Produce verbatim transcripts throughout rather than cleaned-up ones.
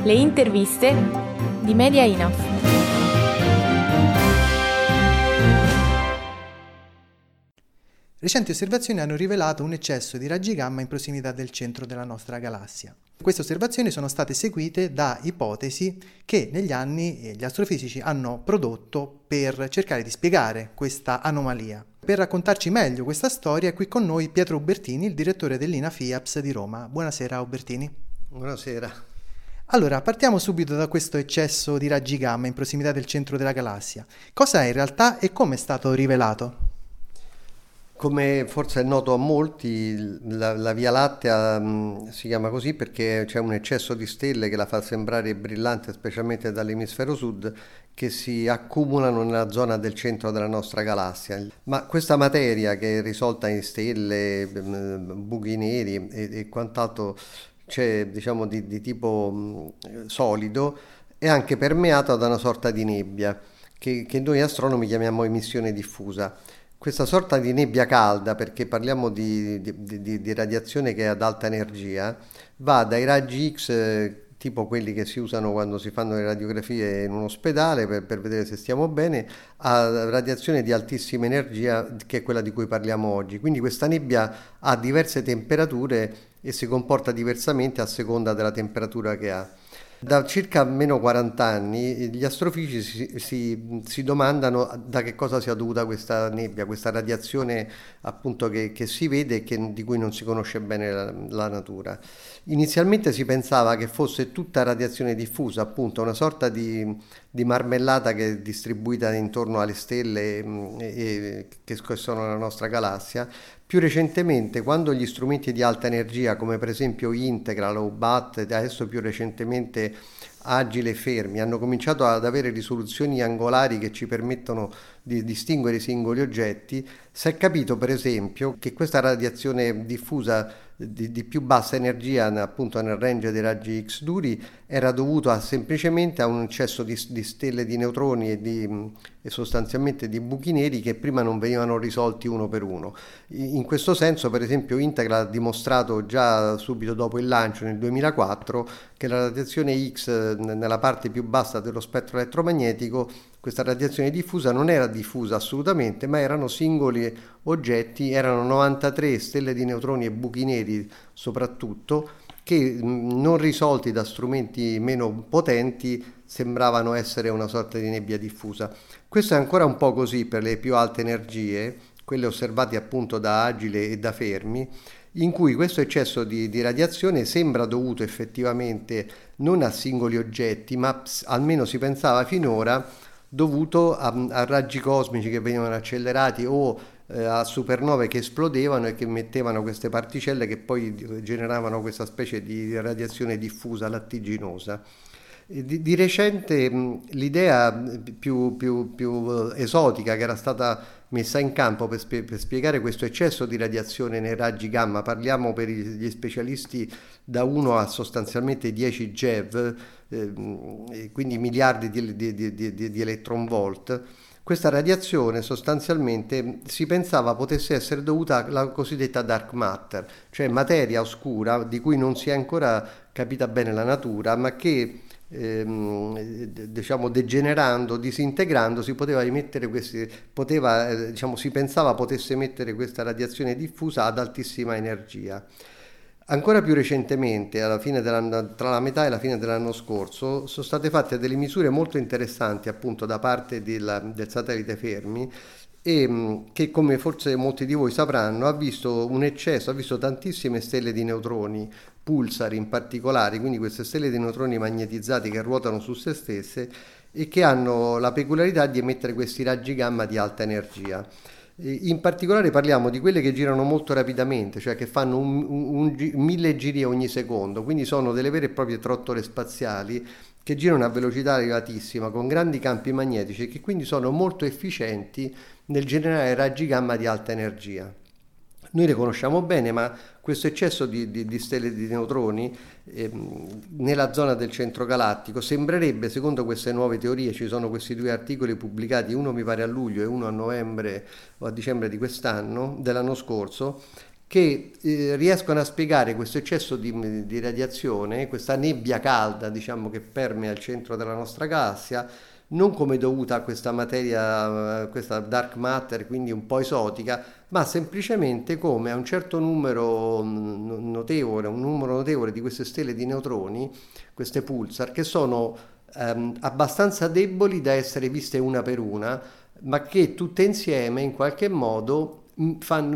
Le interviste di Media Enough. Recenti osservazioni hanno rivelato un eccesso di raggi gamma in prossimità del centro della nostra galassia. Queste osservazioni sono state seguite da ipotesi che negli anni gli astrofisici hanno prodotto per cercare di spiegare questa anomalia. Per raccontarci meglio questa storia è qui con noi Pietro Ubertini, il direttore dell'I N A FIAPS di Roma. Buonasera Ubertini. Buonasera. Allora, partiamo subito da questo eccesso di raggi gamma in prossimità del centro della galassia. Cosa è in realtà e come è stato rivelato? Come forse è noto a molti, la, la Via Lattea mh, si chiama così perché c'è un eccesso di stelle che la fa sembrare brillante, specialmente dall'emisfero sud, che si accumulano nella zona del centro della nostra galassia. Ma questa materia che è risolta in stelle, mh, buchi neri e, e quant'altro c'è, diciamo, di, di tipo mh, solido, è anche permeata da una sorta di nebbia che, che noi astronomi chiamiamo emissione diffusa. Questa sorta di nebbia calda, perché parliamo di, di, di, di radiazione che è ad alta energia, va dai raggi X, eh, tipo quelli che si usano quando si fanno le radiografie in un ospedale per, per vedere se stiamo bene, a radiazione di altissima energia, che è quella di cui parliamo oggi. Quindi questa nebbia ha diverse temperature e si comporta diversamente a seconda della temperatura che ha. Da circa meno quaranta anni gli astrofisici si, si, si domandano da che cosa sia dovuta questa nebbia, questa radiazione appunto che, che si vede e che, di cui non si conosce bene la, la natura. Inizialmente si pensava che fosse tutta radiazione diffusa, appunto una sorta di, di marmellata che è distribuita intorno alle stelle e, e, che sono la nostra galassia. Più recentemente, quando gli strumenti di alta energia, come per esempio Integral o B A T, adesso più recentemente Agile e Fermi, hanno cominciato ad avere risoluzioni angolari che ci permettono di distinguere i singoli oggetti, si è capito per esempio che questa radiazione diffusa di, di più bassa energia, appunto nel range dei raggi X duri, era dovuta semplicemente a un eccesso di, di stelle di neutroni e, di, e sostanzialmente di buchi neri che prima non venivano risolti uno per uno. In questo senso, per esempio, Integral ha dimostrato già subito dopo il lancio nel duemilaquattro che la radiazione X nella parte più bassa dello spettro elettromagnetico, questa radiazione diffusa non era diffusa assolutamente, ma erano singoli oggetti, erano novantatré stelle di neutroni e buchi neri soprattutto, che non risolti da strumenti meno potenti sembravano essere una sorta di nebbia diffusa. Questo è ancora un po' così per le più alte energie, quelle osservate appunto da Agile e da Fermi, in cui questo eccesso di, di radiazione sembra dovuto effettivamente non a singoli oggetti, ma almeno si pensava finora dovuto a, a raggi cosmici che venivano accelerati o eh, a supernove che esplodevano e che emettevano queste particelle che poi generavano questa specie di radiazione diffusa lattiginosa. Di, di recente mh, l'idea più, più, più esotica che era stata messa in campo per, spie- per spiegare questo eccesso di radiazione nei raggi gamma, parliamo per gli specialisti da uno a sostanzialmente dieci GeV, eh, quindi miliardi di, di, di, di, di electron volt. Questa radiazione sostanzialmente si pensava potesse essere dovuta alla cosiddetta dark matter, cioè materia oscura di cui non si è ancora capita bene la natura, ma che Ehm, diciamo degenerando, disintegrando, si poteva emettere questi, poteva, eh, diciamo, si pensava potesse emettere questa radiazione diffusa ad altissima energia. Ancora più recentemente, alla fine dell'anno, tra la metà e la fine dell'anno scorso, sono state fatte delle misure molto interessanti appunto da parte del, del satellite Fermi, e che, come forse molti di voi sapranno, ha visto un eccesso, ha visto tantissime stelle di neutroni, pulsar in particolare, quindi queste stelle di neutroni magnetizzati che ruotano su se stesse e che hanno la peculiarità di emettere questi raggi gamma di alta energia. In particolare parliamo di quelle che girano molto rapidamente, cioè che fanno un, un, un, mille giri ogni secondo, quindi sono delle vere e proprie trottole spaziali che girano a velocità elevatissima con grandi campi magnetici e che quindi sono molto efficienti nel generare raggi gamma di alta energia. Noi le conosciamo bene, ma questo eccesso di, di, di stelle di neutroni ehm, nella zona del centro galattico sembrerebbe, secondo queste nuove teorie, ci sono questi due articoli pubblicati, uno mi pare a luglio e uno a novembre o a dicembre di quest'anno, dell'anno scorso, che eh, riescono a spiegare questo eccesso di, di radiazione, questa nebbia calda, diciamo, che permea il centro della nostra galassia, non come dovuta a questa materia, questa dark matter, quindi un po' esotica, ma semplicemente come a un certo numero notevole, un numero notevole di queste stelle di neutroni, queste pulsar, che sono ehm, abbastanza deboli da essere viste una per una, ma che tutte insieme in qualche modo fanno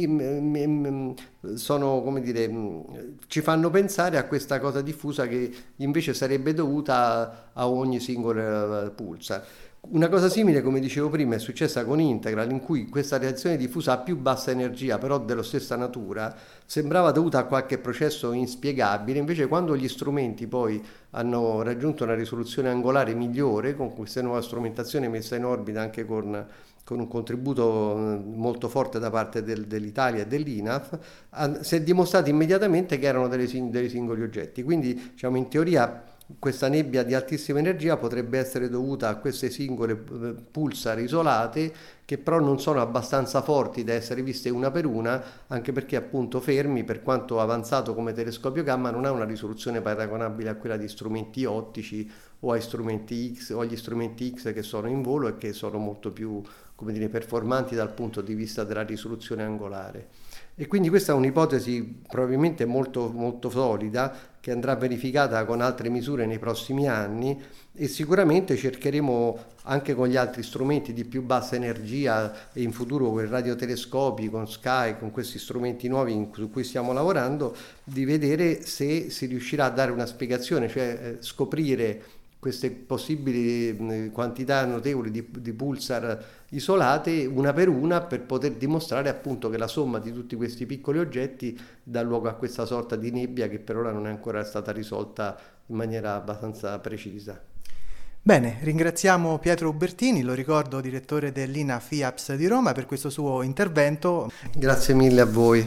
mimi, sono, come dire, ci fanno pensare a questa cosa diffusa che invece sarebbe dovuta a ogni singolo pulsar. Una cosa simile, come dicevo prima, è successa con Integral, in cui questa reazione diffusa a più bassa energia, però della stessa natura, sembrava dovuta a qualche processo inspiegabile. Invece quando gli strumenti poi hanno raggiunto una risoluzione angolare migliore, con questa nuova strumentazione messa in orbita anche con con un contributo molto forte da parte del, dell'Italia e dell'I N A F, ha, si è dimostrato immediatamente che erano delle, dei singoli oggetti. Quindi, diciamo, in teoria questa nebbia di altissima energia potrebbe essere dovuta a queste singole pulsar isolate, che però non sono abbastanza forti da essere viste una per una, anche perché appunto Fermi, per quanto avanzato come telescopio gamma, non ha una risoluzione paragonabile a quella di strumenti ottici o ai strumenti X o agli strumenti X che sono in volo e che sono molto più, come dire, performanti dal punto di vista della risoluzione angolare. E quindi questa è un'ipotesi probabilmente molto, molto solida, che andrà verificata con altre misure nei prossimi anni, e sicuramente cercheremo anche con gli altri strumenti di più bassa energia e in futuro con i radiotelescopi, con Sky, con questi strumenti nuovi su cui stiamo lavorando, di vedere se si riuscirà a dare una spiegazione, cioè eh, scoprire queste possibili quantità notevoli di, di pulsar isolate una per una, per poter dimostrare appunto che la somma di tutti questi piccoli oggetti dà luogo a questa sorta di nebbia che per ora non è ancora stata risolta in maniera abbastanza precisa. Bene, ringraziamo Pietro Ubertini, lo ricordo direttore dell'I N A F I A P S di Roma, per questo suo intervento. Grazie mille a voi.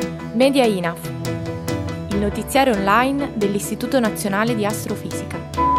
Media I N A F, il notiziario online dell'Istituto Nazionale di Astrofisica.